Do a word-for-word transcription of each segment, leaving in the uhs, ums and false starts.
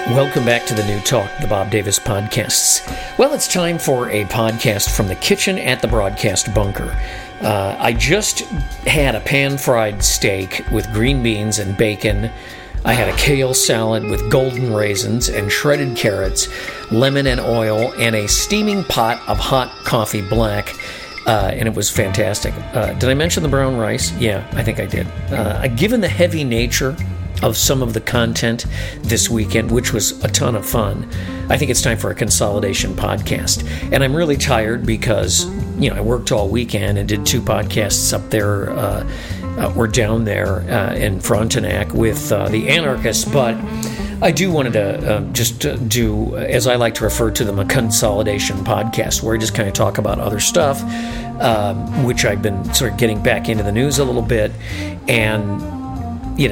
Welcome back to the New Talk, the Bob Davis Podcasts. Well, it's time for a podcast from the kitchen at the broadcast bunker. Uh, I just had a pan-fried steak with green beans and bacon. I had a kale salad with golden raisins and shredded carrots, lemon and oil, and a steaming pot of hot coffee black. Uh, and it was fantastic. Uh, did I mention the brown rice? Yeah, I think I did. Uh, given the heavy nature of some of the content this weekend, which was a ton of fun, I think it's time for a consolidation podcast. And I'm really tired because, you know, I worked all weekend and did two podcasts up there uh, uh, or down there uh, in Frontenac with uh, the anarchists, but I do wanted to uh, just uh, do, as I like to refer to them, a consolidation podcast where I just kind of talk about other stuff, uh, which I've been sort of getting back into the news a little bit. And, you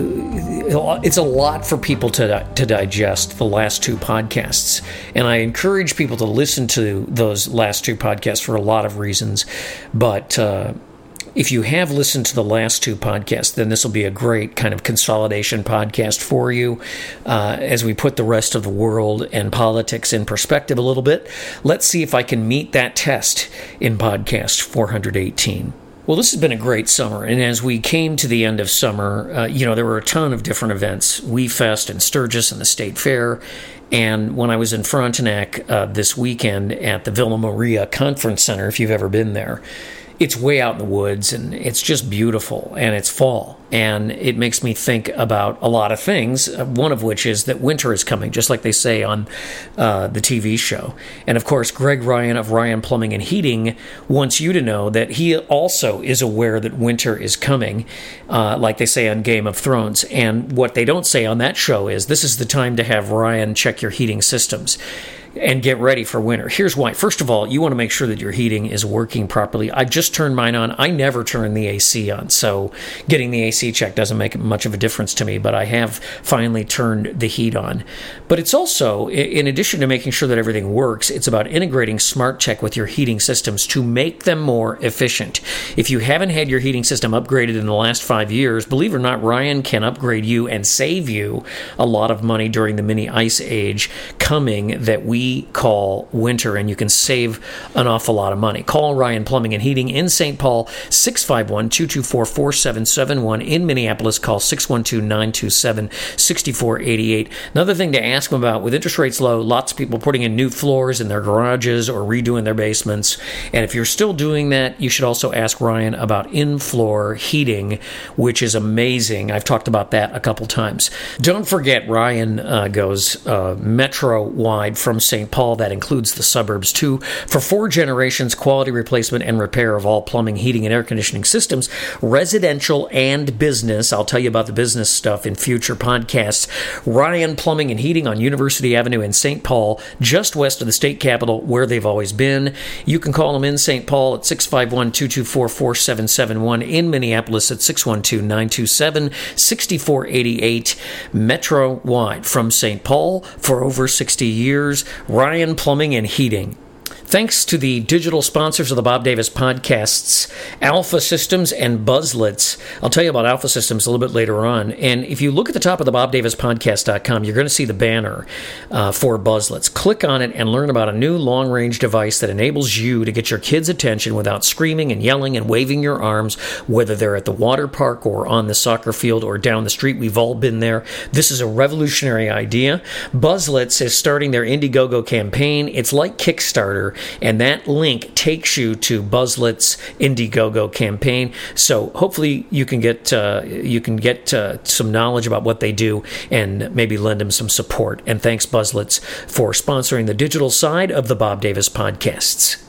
know, it's a lot for people to to digest, the last two podcasts. And I encourage people to listen to those last two podcasts for a lot of reasons. But uh, if you have listened to the last two podcasts, then this will be a great kind of consolidation podcast for you uh, as we put the rest of the world and politics in perspective a little bit. Let's see if I can meet that test in podcast four hundred eighteen. Well, this has been a great summer, and as we came to the end of summer, uh, you know, there were a ton of different events, We Fest and Sturgis and the State Fair, and when I was in Frontenac uh, this weekend at the Villa Maria Conference Center, if you've ever been there, it's way out in the woods, and it's just beautiful, and it's fall, and it makes me think about a lot of things, one of which is that winter is coming, just like they say on uh, the T V show. And, of course, Greg Ryan of Ryan Plumbing and Heating wants you to know that he also is aware that winter is coming, uh, like they say on Game of Thrones. And what they don't say on that show is this is the time to have Ryan check your heating systems and get ready for winter. Here's why. First of all, you want to make sure that your heating is working properly. I just turned mine on. I never turn the A C on, so getting the A C checked doesn't make much of a difference to me, but I have finally turned the heat on. But it's also, in addition to making sure that everything works, it's about integrating Smart Check with your heating systems to make them more efficient. If you haven't had your heating system upgraded in the last five years, believe it or not, Ryan can upgrade you and save you a lot of money during the mini ice age coming that we call winter, and you can save an awful lot of money. Call Ryan Plumbing and Heating in Saint Paul, six five one, two two four, four seven seven one. In Minneapolis, call six one two, nine two seven, six four eight eight. Another thing to ask them about, with interest rates low, lots of people putting in new floors in their garages or redoing their basements. And if you're still doing that, you should also ask Ryan about in-floor heating, which is amazing. I've talked about that a couple times. Don't forget, Ryan uh, goes uh, metro-wide from Saint Paul. That includes the suburbs too. For four generations, quality replacement and repair of all plumbing, heating, and air conditioning systems, residential and business. I'll tell you about the business stuff in future podcasts. Ryan Plumbing and Heating on University Avenue in Saint Paul, just west of the state capitol, where they've always been. You can call them in Saint Paul at six five one, two two four, four seven seven one. In Minneapolis at six one two, nine two seven, six four eight eight. Metro-wide from Saint Paul for over sixty years. Ryan Plumbing and Heating. Thanks to the digital sponsors of the Bob Davis Podcasts, Alpha Systems and Buzzlets. I'll tell you about Alpha Systems a little bit later on. And if you look at the top of the bob davis podcast dot com, you're going to see the banner uh, for Buzzlets. Click on it and learn about a new long-range device that enables you to get your kids' attention without screaming and yelling and waving your arms, whether they're at the water park or on the soccer field or down the street. We've all been there. This is a revolutionary idea. Buzzlets is starting their Indiegogo campaign. It's like Kickstarter, and that link takes you to Buzzlet's Indiegogo campaign. So hopefully you can get uh, you can get uh, some knowledge about what they do and maybe lend them some support. And thanks, Buzzlets, for sponsoring the digital side of the Bob Davis Podcasts.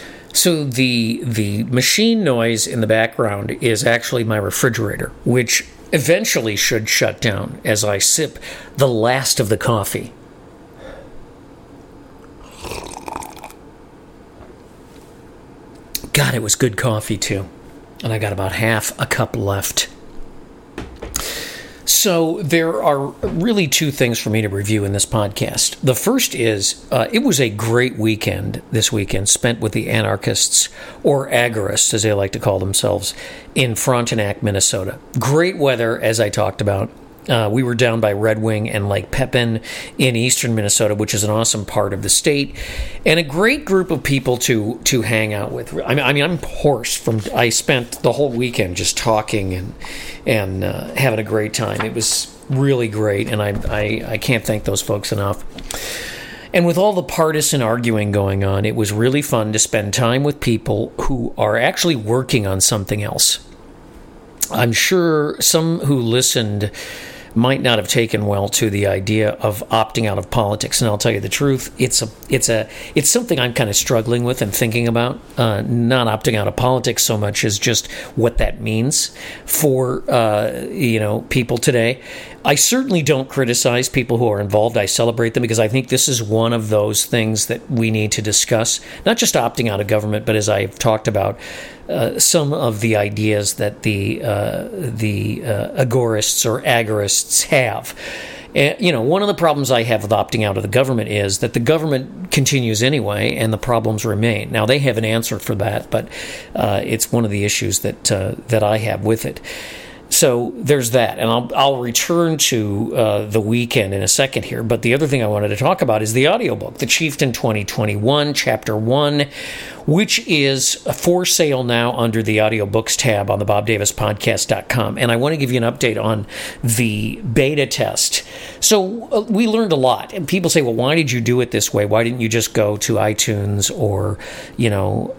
So the the machine noise in the background is actually my refrigerator, which eventually should shut down as I sip the last of the coffee. God, it was good coffee, too. And I got about half a cup left. So there are really two things for me to review in this podcast. The first is, uh, it was a great weekend this weekend spent with the anarchists, or agorists, as they like to call themselves, in Frontenac, Minnesota. Great weather, as I talked about. Uh, we were down by Red Wing and Lake Pepin in eastern Minnesota, which is an awesome part of the state, and a great group of people to to hang out with. I mean, I mean I'm hoarse from. I spent the whole weekend just talking and and uh, having a great time. It was really great, and I, I I can't thank those folks enough. And with all the partisan arguing going on, it was really fun to spend time with people who are actually working on something else. I'm sure some who listened might not have taken well to the idea of opting out of politics, and I'll tell you the truth, it's a it's a it's something I'm kind of struggling with and thinking about. Uh, not opting out of politics so much as just what that means for uh, you know people today. I certainly don't criticize people who are involved. I celebrate them because I think this is one of those things that we need to discuss. Not just opting out of government, but as I've talked about, uh, some of the ideas that the uh, the uh, agorists or agorists have. Uh, you know, one of the problems I have with opting out of the government is that the government continues anyway, and the problems remain. Now, they have an answer for that, but uh, it's one of the issues that uh, that I have with it. So there's that, and I'll I'll return to uh, the weekend in a second here. But the other thing I wanted to talk about is the audiobook, The Chieftain twenty twenty-one, Chapter one, which is for sale now under the audiobooks tab on the bob davis podcast dot com. And I want to give you an update on the beta test. So uh, we learned a lot, and people say, well, why did you do it this way? Why didn't you just go to iTunes or, you know,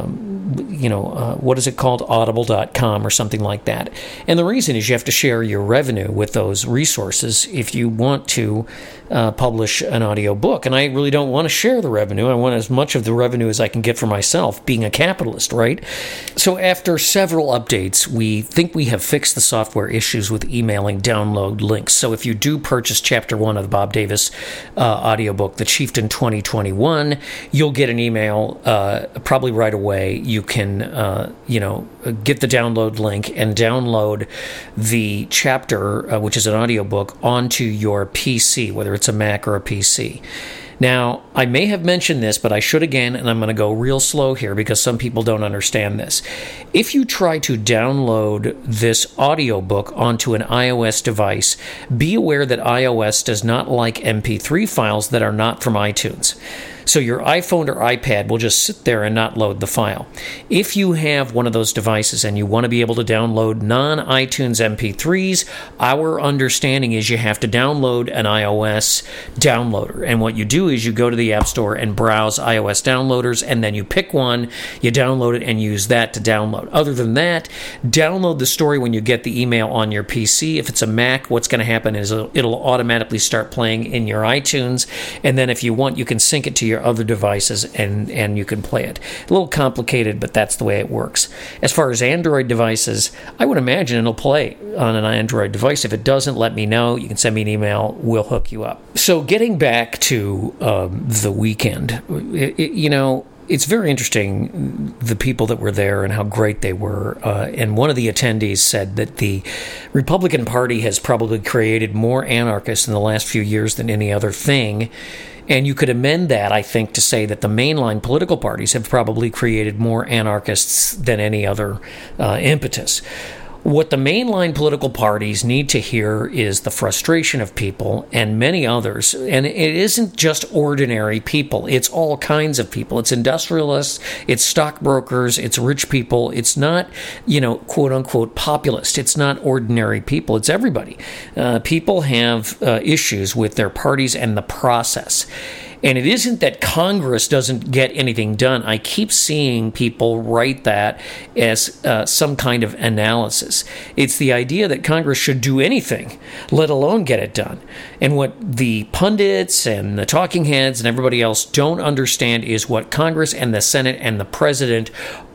um, you know, uh, what is it called, audible dot com or something like that? And the reason is you have to share your revenue with those resources if you want to uh, publish an audiobook. And I really don't want to share the revenue. I want as much of the revenue as I can get for myself, being a capitalist, right? So after several updates, we think we have fixed the software issues with emailing download links. So if you do purchase Chapter one of the Bob Davis uh, audiobook, The Chieftain twenty twenty-one, you'll get an email uh, probably right away. You can, uh, you know, get the download link and download the chapter, uh, which is an audiobook, onto your P C, whether it's a Mac or a P C. Now, I may have mentioned this, but I should again, and I'm going to go real slow here because some people don't understand this. If you try to download this audiobook onto an iOS device, be aware that iOS does not like M P three files that are not from iTunes. So your iPhone or iPad will just sit there and not load the file. If you have one of those devices and you want to be able to download non-iTunes M P threes, our understanding is you have to download an iOS downloader. And what you do is you go to the App Store and browse iOS downloaders, and then you pick one, you download it, and use that to download. Other than that, download the story when you get the email on your P C. If it's a Mac, what's going to happen is it'll automatically start playing in your iTunes, and then if you want, you can sync it to your other devices and, and you can play it. A little complicated, but that's the way it works. As far as Android devices, I would imagine it'll play on an Android device. If it doesn't, let me know. You can send me an email. We'll hook you up. So getting back to um, the weekend, it, it, you know, it's very interesting, the people that were there and how great they were. Uh, and one of the attendees said that the Republican Party has probably created more anarchists in the last few years than any other thing. And you could amend that, I think, to say that the mainline political parties have probably created more anarchists than any other uh, impetus. What the mainline political parties need to hear is the frustration of people and many others. And it isn't just ordinary people. It's all kinds of people. It's industrialists, it's stockbrokers, it's rich people. It's not, you know, quote unquote populist. It's not ordinary people. It's everybody. Uh, people have uh, issues with their parties and the process. And it isn't that Congress doesn't get anything done. I keep seeing people write that as uh, some kind of analysis. It's the idea that Congress should do anything, let alone get it done. And what the pundits and the talking heads and everybody else don't understand is what Congress and the Senate and the President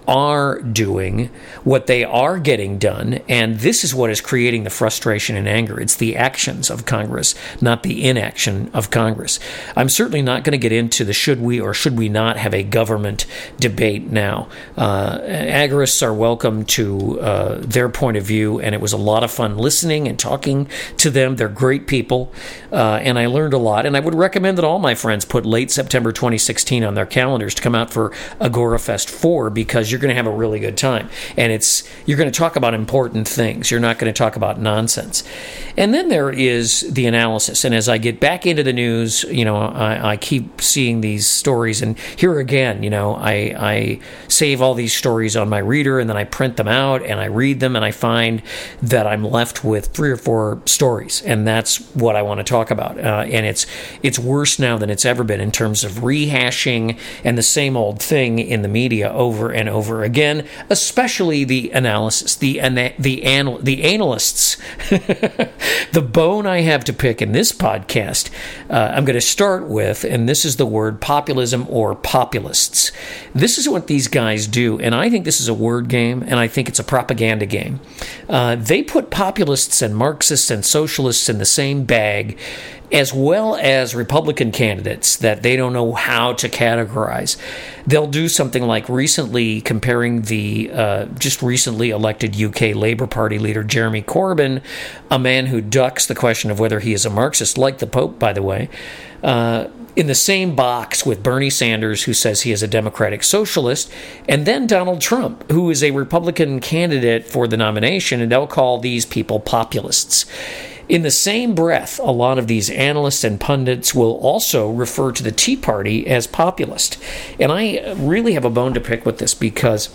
are doing, what they are getting done, and this is what is creating the frustration and anger. It's the actions of Congress, not the inaction of Congress. I'm certainly not going to get into the should we or should we not have a government debate now. Uh, agorists are welcome to uh, their point of view, and it was a lot of fun listening and talking to them. They're great people, uh, and I learned a lot, and I would recommend that all my friends put late September twenty sixteen on their calendars to come out for Agorafest four, because you're you're going to have a really good time. And it's you're going to talk about important things. You're not going to talk about nonsense. And then there is the analysis. And as I get back into the news, you know, I, I keep seeing these stories. And here again, you know, I, I save all these stories on my reader, and then I print them out, and I read them, and I find that I'm left with three or four stories. And that's what I want to talk about. Uh, and it's it's worse now than it's ever been in terms of rehashing and the same old thing in the media over and over again, especially the analysis, the ana- the anal- the analysts. The bone I have to pick in this podcast, uh, I'm going to start with, and this is the word populism or populists. This is what these guys do, and I think this is a word game, and I think it's a propaganda game. Uh, they put populists and Marxists and socialists in the same bag, as well as Republican candidates that they don't know how to categorize. They'll do something like recently comparing the uh, just recently elected U K Labour Party leader Jeremy Corbyn, a man who ducks the question of whether he is a Marxist, like the Pope, by the way, uh, in the same box with Bernie Sanders, who says he is a democratic socialist, and then Donald Trump, who is a Republican candidate for the nomination, and they'll call these people populists. In the same breath, a lot of these analysts and pundits will also refer to the Tea Party as populist. And I really have a bone to pick with this because,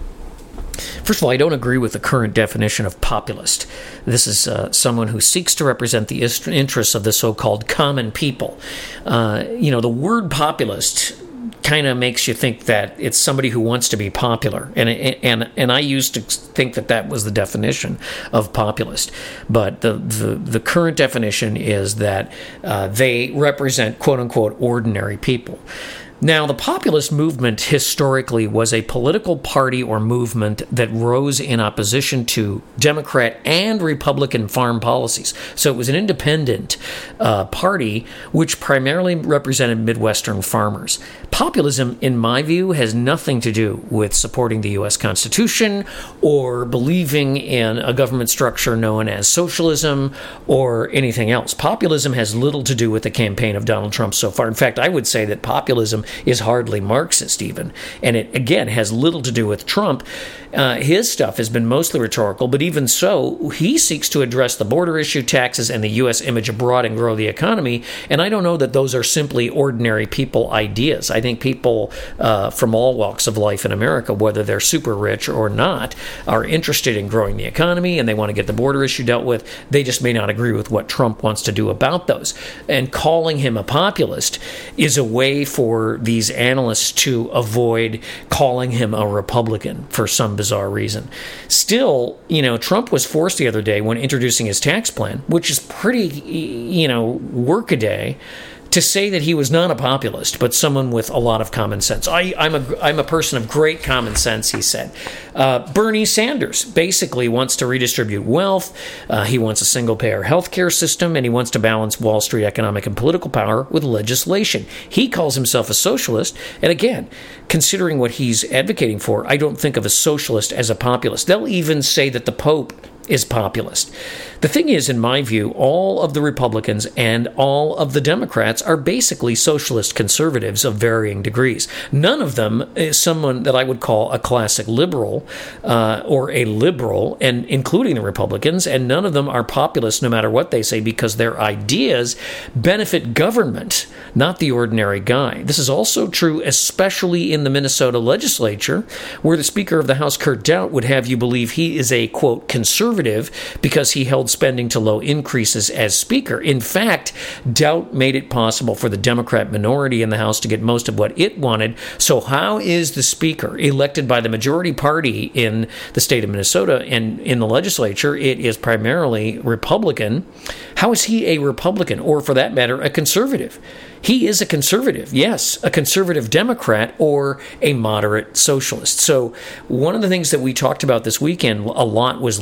first of all, I don't agree with the current definition of populist. This is uh, someone who seeks to represent the interests of the so-called common people. Uh, you know, the word populist kind of makes you think that it's somebody who wants to be popular, and and and I used to think that that was the definition of populist, but the the, the current definition is that uh, they represent quote unquote ordinary people. Now, the populist movement historically was a political party or movement that rose in opposition to Democrat and Republican farm policies. So it was an independent uh, party which primarily represented Midwestern farmers. Populism, in my view, has nothing to do with supporting the U S Constitution or believing in a government structure known as socialism or anything else. Populism has little to do with the campaign of Donald Trump so far. In fact, I would say that populism is hardly Marxist even. And it, again, has little to do with Trump. Uh, his stuff has been mostly rhetorical, but even so, he seeks to address the border issue, taxes, and the U S image abroad and grow the economy. And I don't know that those are simply ordinary people ideas. I think people uh, from all walks of life in America, whether they're super rich or not, are interested in growing the economy and they want to get the border issue dealt with. They just may not agree with what Trump wants to do about those. And calling him a populist is a way for these analysts to avoid calling him a Republican for some bizarre reason. Still, you know, Trump was forced the other day when introducing his tax plan, which is pretty, you know, workaday, to say that he was not a populist, but someone with a lot of common sense. I, I'm a I'm a person of great common sense, he said. Uh, Bernie Sanders basically wants to redistribute wealth. Uh, he wants a single-payer healthcare system, and he wants to balance Wall Street economic and political power with legislation. He calls himself a socialist, and again, considering what he's advocating for, I don't think of a socialist as a populist. They'll even say that the Pope is populist. The thing is, in my view, all of the Republicans and all of the Democrats are basically socialist conservatives of varying degrees. None of them is someone that I would call a classic liberal uh, or a liberal, and including the Republicans, and none of them are populist no matter what they say because their ideas benefit government, not the ordinary guy. This is also true especially in the Minnesota legislature, where the Speaker of the House, Kurt Daudt, would have you believe he is a, quote, conservative because he held spending to low increases as Speaker. In fact, Daudt made it possible for the Democrat minority in the House to get most of what it wanted. So how is the Speaker, elected by the majority party in the state of Minnesota and in the legislature, it is primarily Republican, how is he a Republican, or for that matter, a conservative? He is a conservative, yes, a conservative Democrat or a moderate socialist. So one of the things that we talked about this weekend a lot was labels.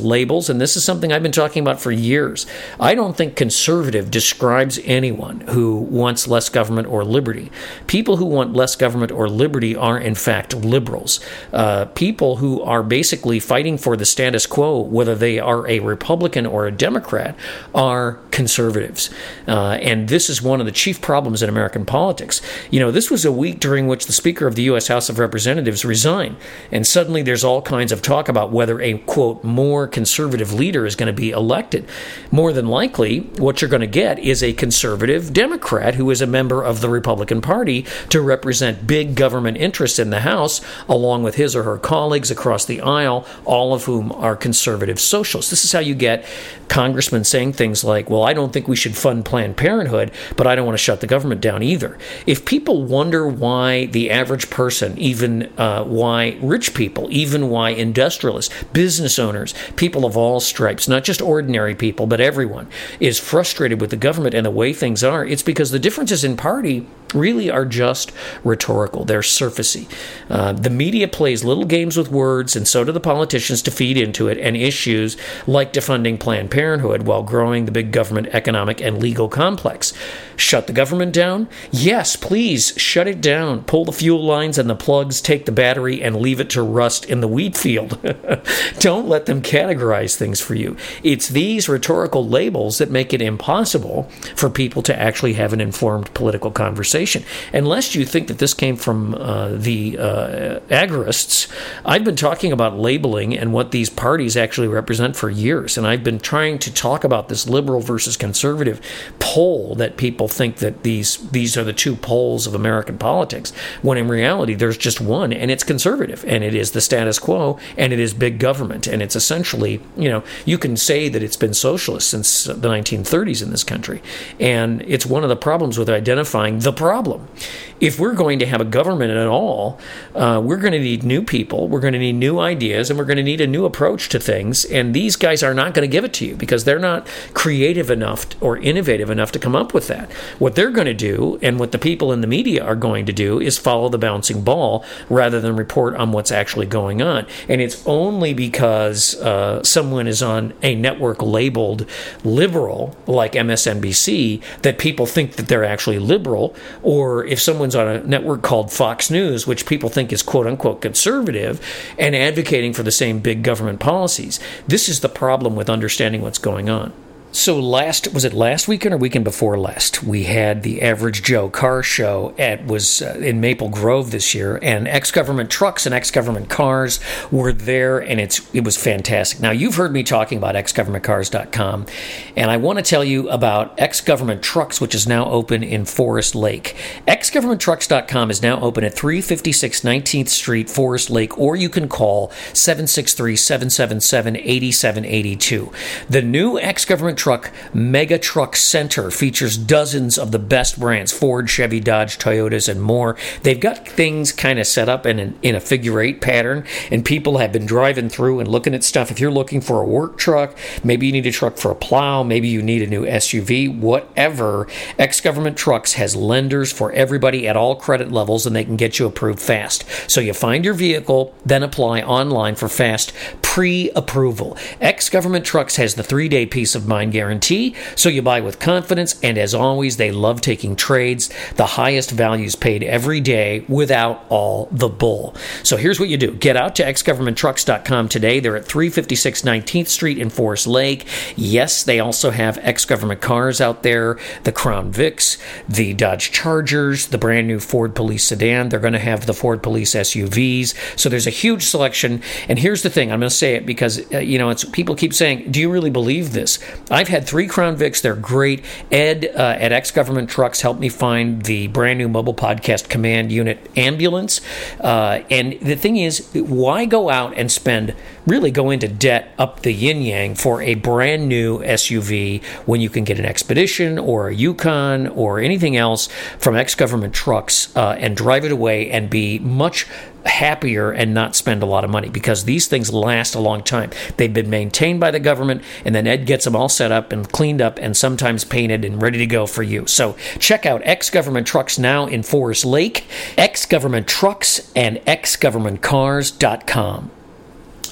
liberals, and this is something I've been talking about for years. I don't think conservative describes anyone who wants less government or liberty. People who want less government or liberty are, in fact, liberals. Uh, people who are basically fighting for the status quo, whether they are a Republican or a Democrat, are conservatives. Uh, and this is one of the chief problems in American politics. You know, this was a week during which the Speaker of the U S House of Representatives resigned, and suddenly there's all kinds of talk about whether a, quote, more conservative leader is going to be elected. More than likely, what you're going to get is a conservative Democrat who is a member of the Republican Party to represent big government interests in the House, along with his or her colleagues across the aisle, all of whom are conservative socialists. This is how you get congressmen saying things like, well, I don't think we should fund Planned Parenthood, but I don't want to shut the government down either. If people wonder why the average person, even uh, why rich people, even why industrialists, business owners, people of all stripes, not just ordinary people, but everyone, is frustrated with the government and the way things are, it's because the differences in party really are just rhetorical. They're surfacey. Uh, the media plays little games with words, and so do the politicians to feed into it, and issues like defunding Planned Parenthood while growing the big government economic and legal complex. Shut the government down? Yes, please, shut it down. Pull the fuel lines and the plugs, take the battery, and leave it to rust in the wheat field. Don't let them categorize things for you. It's these rhetorical labels that make it impossible for people to actually have an informed political conversation. Unless you think that this came from uh, the uh, agorists, I've been talking about labeling and what these parties actually represent for years, and I've been trying to talk about this liberal versus conservative pole that people think that these these are the two poles of American politics, when in reality there's just one, and it's conservative, and it is the status quo, and it is big government, and it's essentially, you know, you can say that it's been socialist since the nineteen thirties in this country, and it's one of the problems with identifying the problem. If we're going to have a government at all, uh, we're going to need new people, we're going to need new ideas, and we're going to need a new approach to things, and these guys are not going to give it to you because they're not creative enough or innovative enough to come up with that. What they're going to do, and what the people in the media are going to do, is follow the bouncing ball rather than report on what's actually going on. And it's only because uh, someone is on a network labeled liberal, like M S N B C, that people think that they're actually liberal, or if someone's on a network called Fox News, which people think is quote-unquote conservative, and advocating for the same big government policies. This is the problem with understanding what's going on. So last, was it last weekend or weekend before last? We had the Average Joe car show at, was uh, in Maple Grove this year, and ex-government trucks and ex-government cars were there, and it's it was fantastic. Now, you've heard me talking about ex government cars dot com, and I want to tell you about Ex-Government Trucks, which is now open in Forest Lake. ex government trucks dot com is now open at three fifty-six nineteenth Street, Forest Lake, or you can call seven six three, seven seven seven, eight seven eight two. The new Ex-Government Truck Mega Truck Center features dozens of the best brands, Ford, Chevy, Dodge, Toyotas, and more. They've got things kind of set up in, an, in a figure eight pattern, and people have been driving through and looking at stuff. If you're looking for a work truck, maybe you need a truck for a plow, maybe you need a new S U V, whatever, Ex-Government Trucks has lenders for everybody at all credit levels, and they can get you approved fast. So you find your vehicle, then apply online for fast pre-approval. Ex-Government Trucks has the three-day peace of mind guarantee, so you buy with confidence, and as always, they love taking trades. The highest values paid every day without all the bull. So here's what you do. Get out to ex government trucks dot com today. They're at three fifty-six nineteenth Street in Forest Lake. Yes, they also have ex-government cars out there, the Crown Vics, the Dodge Chargers, the brand new Ford Police sedan. They're going to have the Ford Police S U Vs. So there's a huge selection, and here's the thing. I'm going to say it because, uh, you know, it's people keep saying, do you really believe this? I've had three Crown Vics. They're great. Ed uh, at Ex-Government Trucks helped me find the brand new mobile podcast command unit ambulance. Uh, and the thing is, why go out and spend, really go into debt up the yin-yang for a brand new S U V when you can get an Expedition or a Yukon or anything else from Ex-Government Trucks uh, and drive it away and be much happier and not spend a lot of money, because these things last a long time. They've been maintained by the government, and then Ed gets them all set up and cleaned up and sometimes painted and ready to go for you. So check out Ex-Government Trucks now in Forest Lake, Ex-Government Trucks, and ex government cars dot com.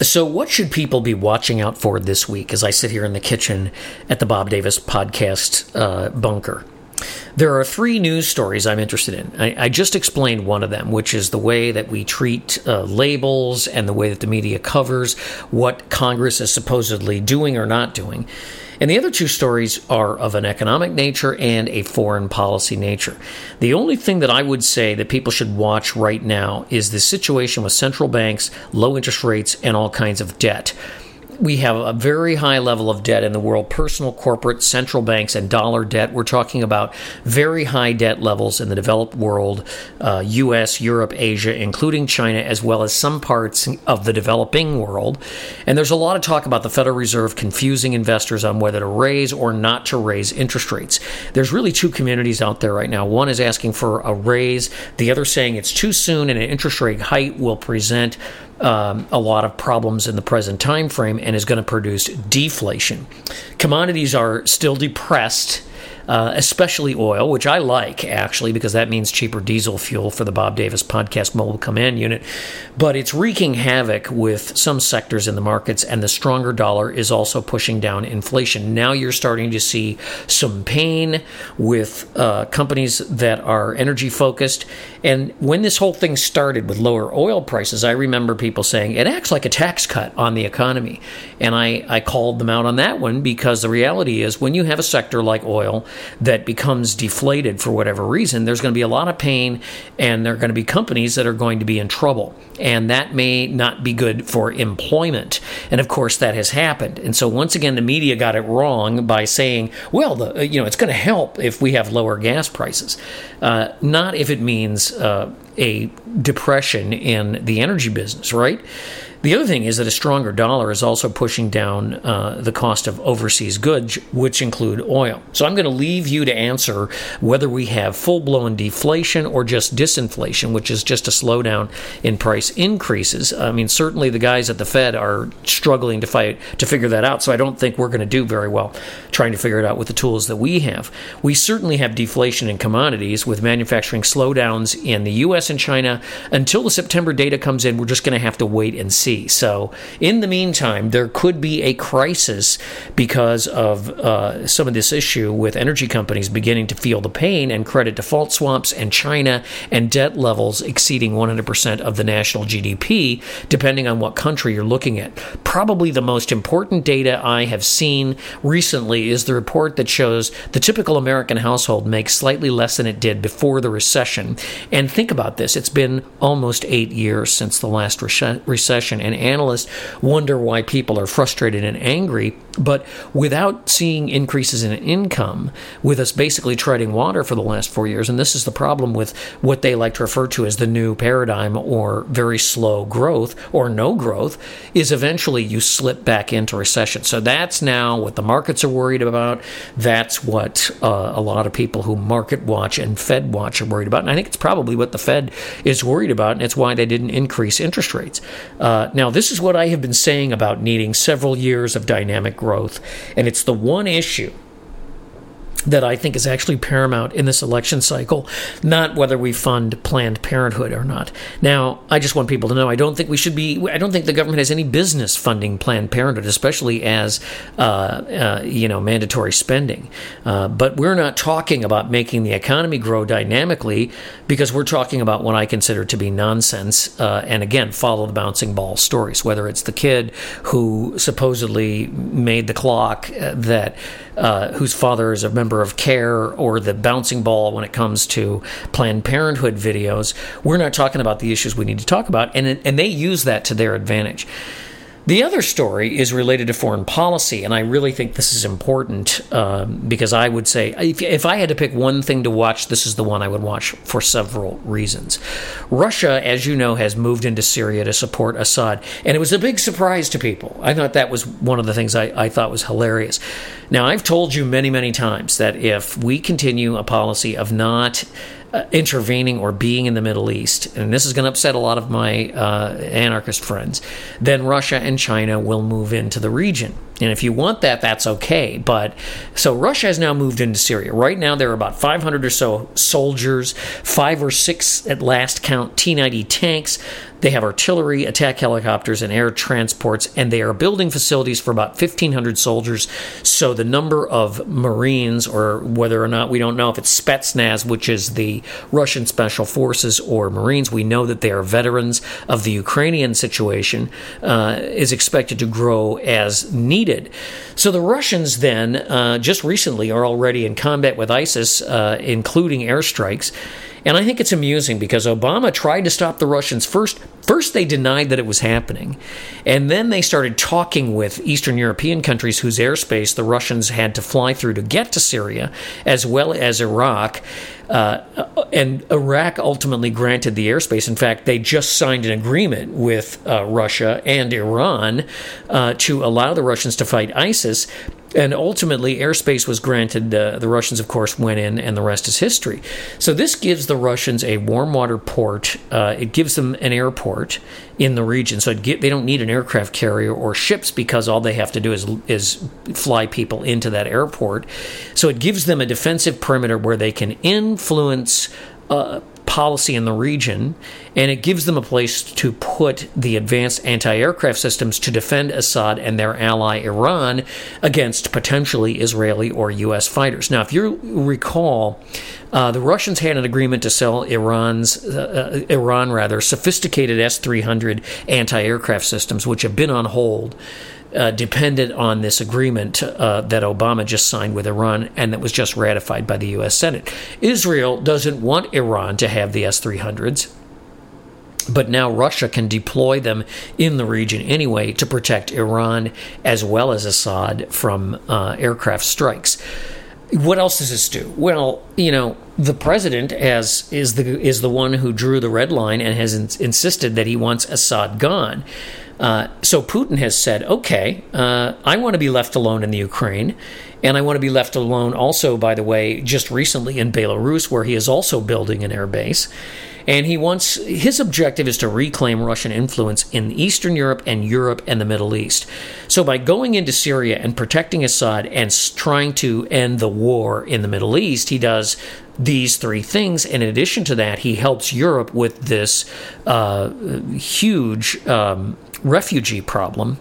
So what should people be watching out for this week as I sit here in the kitchen at the Bob Davis Podcast uh, bunker? There are three news stories I'm interested in. I, I just explained one of them, which is the way that we treat uh, labels and the way that the media covers what Congress is supposedly doing or not doing. And the other two stories are of an economic nature and a foreign policy nature. The only thing that I would say that people should watch right now is the situation with central banks, low interest rates, and all kinds of debt. We have a very high level of debt in the world, personal, corporate, central banks, and dollar debt. We're talking about very high debt levels in the developed world, uh, U S, Europe, Asia, including China, as well as some parts of the developing world. And there's a lot of talk about the Federal Reserve confusing investors on whether to raise or not to raise interest rates. There's really two communities out there right now. One is asking for a raise, the other saying it's too soon and an interest rate hike will present Um, a lot of problems in the present time frame and is going to produce deflation. Commodities are still depressed, uh, especially oil, which I like, actually, because that means cheaper diesel fuel for the Bob Davis Podcast Mobile Command Unit. But it's wreaking havoc with some sectors in the markets, and the stronger dollar is also pushing down inflation. Now you're starting to see some pain with uh, companies that are energy-focused. And when this whole thing started with lower oil prices, I remember people saying, it acts like a tax cut on the economy. And I, I called them out on that one because the reality is when you have a sector like oil that becomes deflated for whatever reason, there's going to be a lot of pain and there are going to be companies that are going to be in trouble. And that may not be good for employment. And of course, that has happened. And so once again, the media got it wrong by saying, well, the, you know, it's going to help if we have lower gas prices. Uh, not if it means uh, a depression in the energy business, right? The other thing is that a stronger dollar is also pushing down uh, the cost of overseas goods, which include oil. So I'm going to leave you to answer whether we have full-blown deflation or just disinflation, which is just a slowdown in price increases. I mean, certainly the guys at the Fed are struggling to fight to figure that out, so I don't think we're going to do very well trying to figure it out with the tools that we have. We certainly have deflation in commodities with manufacturing slowdowns in the U S and China. Until the September data comes in, we're just going to have to wait and see. So in the meantime, there could be a crisis because of uh, some of this issue with energy companies beginning to feel the pain and credit default swaps and China and debt levels exceeding one hundred percent of the national G D P, depending on what country you're looking at. Probably the most important data I have seen recently is the report that shows the typical American household makes slightly less than it did before the recession. And think about this. It's been almost eight years since the last re- recession. And analysts wonder why people are frustrated and angry. But without seeing increases in income, with us basically treading water for the last four years, and this is the problem with what they like to refer to as the new paradigm or very slow growth or no growth, is eventually you slip back into recession. So that's now what the markets are worried about. That's what uh, a lot of people who market watch and Fed watch are worried about. And I think it's probably what the Fed is worried about, and it's why they didn't increase interest rates. Uh, now, this is what I have been saying about needing several years of dynamic growth, and it's the one issue that I think is actually paramount in this election cycle, not whether we fund Planned Parenthood or not. Now, I just want people to know I don't think we should be, I don't think the government has any business funding Planned Parenthood, especially as, uh, uh, you know, mandatory spending. Uh, but we're not talking about making the economy grow dynamically because we're talking about what I consider to be nonsense. Uh, and again, follow the bouncing ball stories, whether it's the kid who supposedly made the clock uh, that, uh, whose father is a member of CARE, or the bouncing ball when it comes to Planned Parenthood videos. We're not talking about the issues we need to talk about, and and they use that to their advantage. The other story is related to foreign policy, and I really think this is important um, because I would say if, if I had to pick one thing to watch, this is the one I would watch for several reasons. Russia, as you know, has moved into Syria to support Assad, and it was a big surprise to people. I thought that was one of the things I, I thought was hilarious. Now, I've told you many, many times that if we continue a policy of not Uh, intervening or being in the Middle East, and this is going to upset a lot of my uh, anarchist friends, then Russia and China will move into the region. And if you want that, that's okay. But so Russia has now moved into Syria. Right now, there are about five hundred or so soldiers, five or six at last count T ninety tanks. They have artillery, attack helicopters, and air transports, and they are building facilities for about fifteen hundred soldiers. So the number of Marines, or whether or not, we don't know if it's Spetsnaz, which is the Russian Special Forces, or Marines, we know that they are veterans of the Ukrainian situation, uh, is expected to grow as needed. So the Russians then, uh, just recently, are already in combat with ISIS, uh, including airstrikes. And I think it's amusing because Obama tried to stop the Russians first. First, they denied that it was happening. And then they started talking with Eastern European countries whose airspace the Russians had to fly through to get to Syria, as well as Iraq. Uh, and Iraq ultimately granted the airspace. In fact, they just signed an agreement with uh, Russia and Iran uh, to allow the Russians to fight ISIS. And ultimately, airspace was granted. Uh, the Russians, of course, went in, and the rest is history. So this gives the Russians a warm water port. Uh, it gives them an airport in the region. So it get, they don't need an aircraft carrier or ships, because all they have to do is is fly people into that airport. So it gives them a defensive perimeter where they can influence uh, policy in the region, and it gives them a place to put the advanced anti-aircraft systems to defend Assad and their ally Iran against potentially Israeli or U S fighters. Now, if you recall, uh, the Russians had an agreement to sell Iran's uh, Iran rather sophisticated S three hundred anti-aircraft systems, which have been on hold. Uh, dependent on this agreement uh, that Obama just signed with Iran, and that was just ratified by the U S Senate. Israel doesn't want Iran to have the S three hundreds, but now Russia can deploy them in the region anyway to protect Iran as well as Assad from uh, aircraft strikes. What else does this do? Well, you know, the president has, is the is the one who drew the red line and has in, insisted that he wants Assad gone. Uh, so Putin has said, okay, uh, I want to be left alone in the Ukraine, and I want to be left alone also, by the way, just recently in Belarus, where he is also building an air base. And he wants, his objective is to reclaim Russian influence in Eastern Europe and Europe and the Middle East. So by going into Syria and protecting Assad and trying to end the war in the Middle East, he does these three things. And in addition to that, he helps Europe with this uh, huge um, refugee problem,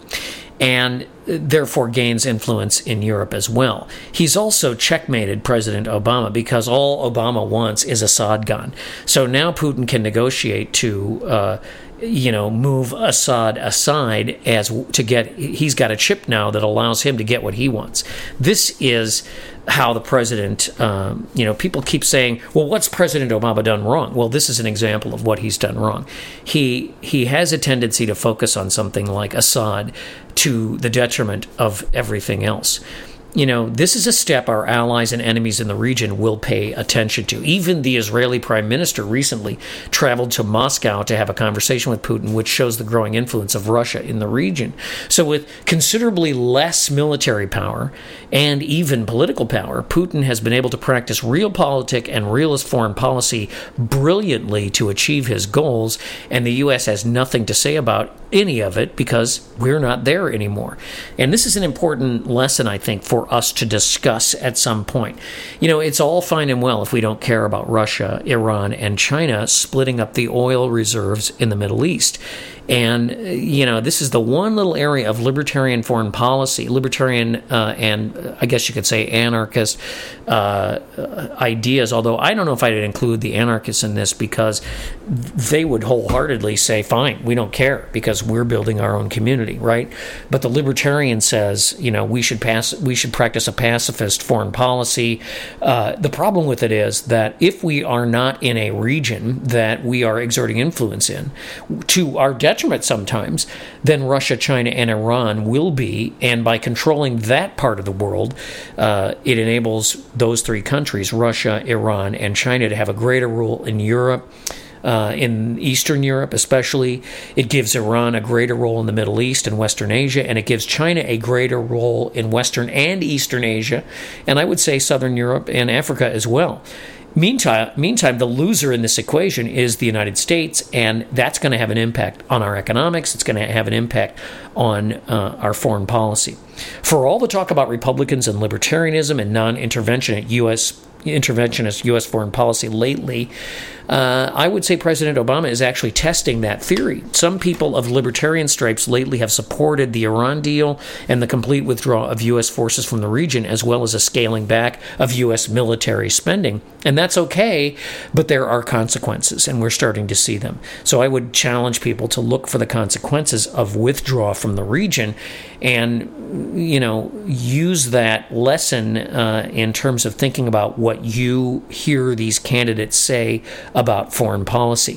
and therefore gains influence in Europe as well. He's also checkmated President Obama, because all Obama wants is Assad gone. So now Putin can negotiate to, uh, you know, move Assad aside as to get, he's got a chip now that allows him to get what he wants. This is how the president, um, you know, people keep saying, well, what's President Obama done wrong? Well, this is an example of what he's done wrong. He he has a tendency to focus on something like Assad to the detriment of everything else. You know, this is a step our allies and enemies in the region will pay attention to. Even the Israeli prime minister recently traveled to Moscow to have a conversation with Putin, which shows the growing influence of Russia in the region. So with considerably less military power and even political power, Putin has been able to practice realpolitik and realist foreign policy brilliantly to achieve his goals, and the U S has nothing to say about any of it because we're not there anymore. And this is an important lesson, I think, for us to discuss at some point. You know, it's all fine and well if we don't care about Russia, Iran, and China splitting up the oil reserves in the Middle East. And, you know, this is the one little area of libertarian foreign policy, libertarian uh, and uh, I guess you could say anarchist uh, ideas, although I don't know if I'd include the anarchists in this, because they would wholeheartedly say, fine, we don't care because we're building our own community, right? But the libertarian says, you know, we should pass, we should practice a pacifist foreign policy. Uh, the problem with it is that if we are not in a region that we are exerting influence in, to our detriment sometimes, then Russia, China, and Iran will be, and by controlling that part of the world, uh, it enables those three countries, Russia, Iran, and China, to have a greater role in Europe, uh, in Eastern Europe especially. It gives Iran a greater role in the Middle East and Western Asia, and it gives China a greater role in Western and Eastern Asia, and I would say Southern Europe and Africa as well. Meantime, meantime, the loser in this equation is the United States, and that's going to have an impact on our economics. It's going to have an impact on uh, our foreign policy. For all the talk about Republicans and libertarianism and non-interventionist U S interventionist U S foreign policy lately, uh, I would say President Obama is actually testing that theory. Some people of libertarian stripes lately have supported the Iran deal and the complete withdrawal of U S forces from the region, as well as a scaling back of U S military spending. And that's okay, but there are consequences, and we're starting to see them. So I would challenge people to look for the consequences of withdrawal from the region and, you know, use that lesson uh, in terms of thinking about what you hear these candidates say about foreign policy.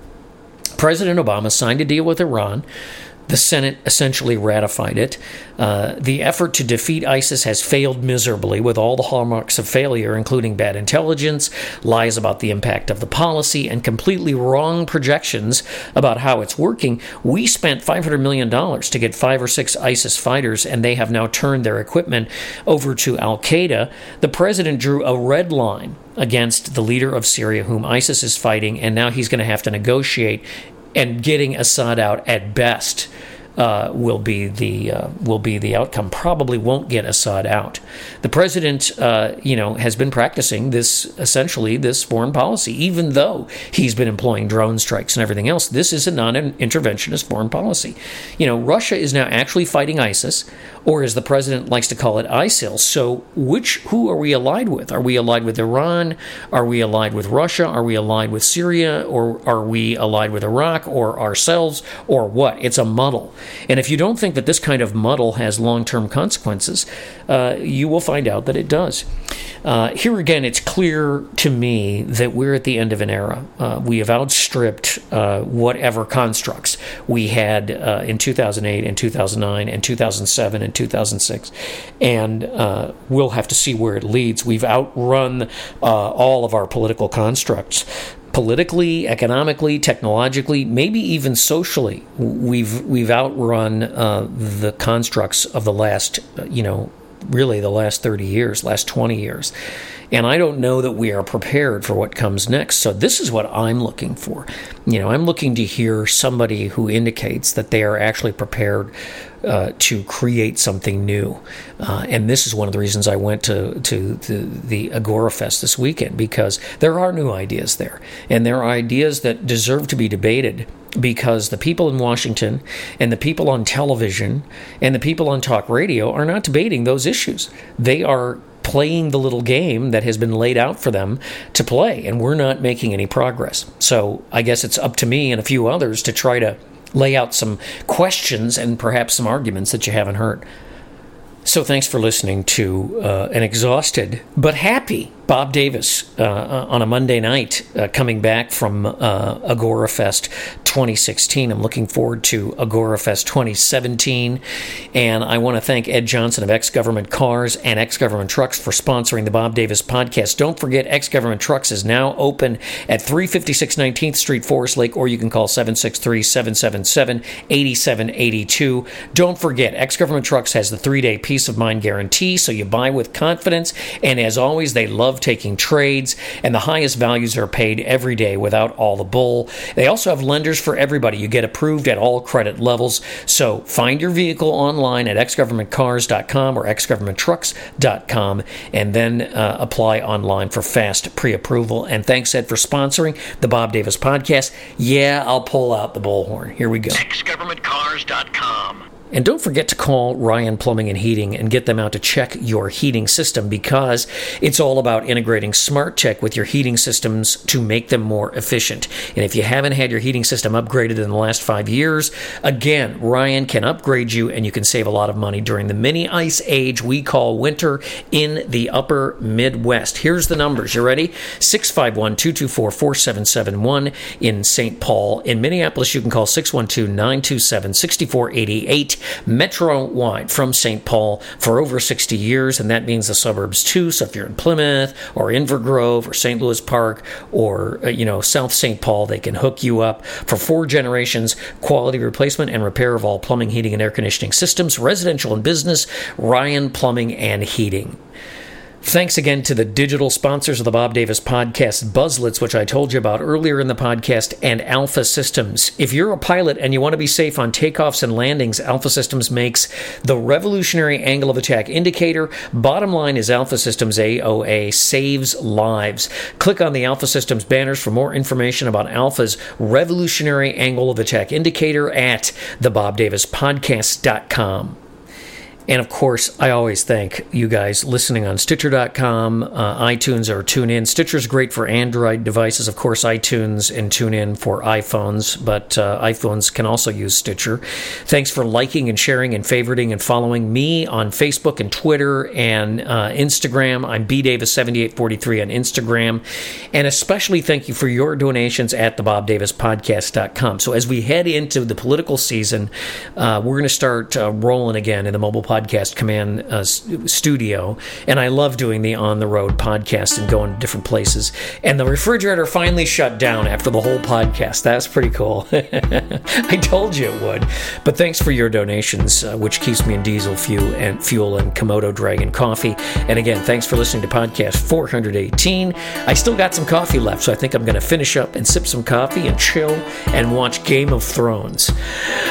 President Obama signed a deal with Iran. The Senate essentially ratified it. Uh, the effort to defeat ISIS has failed miserably, with all the hallmarks of failure, including bad intelligence, lies about the impact of the policy, and completely wrong projections about how it's working. We spent five hundred million dollars to get five or six ISIS fighters, and they have now turned their equipment over to al-Qaeda. The president drew a red line against the leader of Syria, whom ISIS is fighting, and now he's going to have to negotiate, and getting Assad out at best uh, will be the uh, will be the outcome. Probably won't get Assad out. The president, uh, you know, has been practicing this essentially this foreign policy, even though he's been employing drone strikes and everything else. This is a non-interventionist foreign policy. You know, Russia is now actually fighting ISIS, or as the president likes to call it, ISIL. So, which who are we allied with? Are we allied with Iran? Are we allied with Russia? Are we allied with Syria? Or are we allied with Iraq or ourselves? Or what? It's a muddle. And if you don't think that this kind of muddle has long-term consequences, uh, you will find out that it does. Uh, here again, it's clear to me that we're at the end of an era. Uh, we have outstripped uh, whatever constructs we had uh, in two thousand eight and two thousand nine and two thousand seven and two thousand six, and uh, we'll have to see where it leads. We've outrun uh, all of our political constructs. Politically, economically, technologically, maybe even socially, we've we've outrun uh, the constructs of the last, you know, really the last thirty years, last twenty years. And I don't know that we are prepared for what comes next. So this is what I'm looking for. You know, I'm looking to hear somebody who indicates that they are actually prepared uh, to create something new. Uh, and this is one of the reasons I went to, to the, the Agorafest this weekend, because there are new ideas there. And there are ideas that deserve to be debated, because the people in Washington and the people on television and the people on talk radio are not debating those issues. They are playing the little game that has been laid out for them to play, and we're not making any progress. So I guess it's up to me and a few others to try to lay out some questions and perhaps some arguments that you haven't heard. So thanks for listening to uh, an exhausted but happy Bob Davis uh, on a Monday night, uh, coming back from uh, Agorafest twenty sixteen. I'm looking forward to Agorafest twenty seventeen, and I want to thank Ed Johnson of Ex-Government Cars and Ex-Government Trucks for sponsoring the Bob Davis podcast. Don't forget, Ex-Government Trucks is now open at three fifty-six nineteenth Street, Forest Lake, or you can call seven six three, seven seven seven, eight seven eight two. Don't forget, Ex-Government Trucks has the three-day peace of mind guarantee, so you buy with confidence, and as always, they love taking trades, and the highest values are paid every day without all the bull. They also have lenders for everybody. You get approved at all credit levels. So find your vehicle online at ex government cars dot com or ex government trucks dot com, and then uh, apply online for fast pre-approval. And thanks, Ed, for sponsoring the Bob Davis podcast. Yeah, I'll pull out the bullhorn. Here we go. ex government cars dot com. And don't forget to call Ryan Plumbing and Heating and get them out to check your heating system, because it's all about integrating smart tech with your heating systems to make them more efficient. And if you haven't had your heating system upgraded in the last five years, again, Ryan can upgrade you, and you can save a lot of money during the mini ice age we call winter in the upper Midwest. Here's the numbers. You ready? six five one, two two four, four seven seven one in Saint Paul. In Minneapolis, you can call six one two, nine two seven, six four eight eight. Metro-wide from Saint Paul for over sixty years, and that means the suburbs too. So if you're in Plymouth or Inver Grove or Saint Louis Park or uh, you know South Saint Paul, they can hook you up for four generations. Quality replacement and repair of all plumbing, heating, and air conditioning systems, residential and business. Ryan Plumbing and Heating. Thanks again to the digital sponsors of the Bob Davis Podcast, Buzzlets, which I told you about earlier in the podcast, and Alpha Systems. If you're a pilot and you want to be safe on takeoffs and landings, Alpha Systems makes the revolutionary angle of attack indicator. Bottom line is Alpha Systems A O A saves lives. Click on the Alpha Systems banners for more information about Alpha's revolutionary angle of attack indicator at the bob davis podcast dot com. And, of course, I always thank you guys listening on Stitcher dot com, uh, iTunes, or TuneIn. Stitcher's great for Android devices. Of course, iTunes and TuneIn for iPhones, but uh, iPhones can also use Stitcher. Thanks for liking and sharing and favoriting and following me on Facebook and Twitter and uh, Instagram. I'm b davis seven eight four three on Instagram. And especially thank you for your donations at the bob davis podcast dot com. So as we head into the political season, uh, we're going to start uh, rolling again in the mobile podcast command uh, studio, and I love doing the on-the-road podcast and going to different places. And the refrigerator finally shut down after the whole podcast. That's pretty cool. I told you it would. But thanks for your donations, uh, which keeps me in diesel fuel and fuel and Komodo Dragon coffee. And again, thanks for listening to podcast four hundred eighteen. I still got some coffee left, so I think I'm going to finish up and sip some coffee and chill and watch Game of Thrones.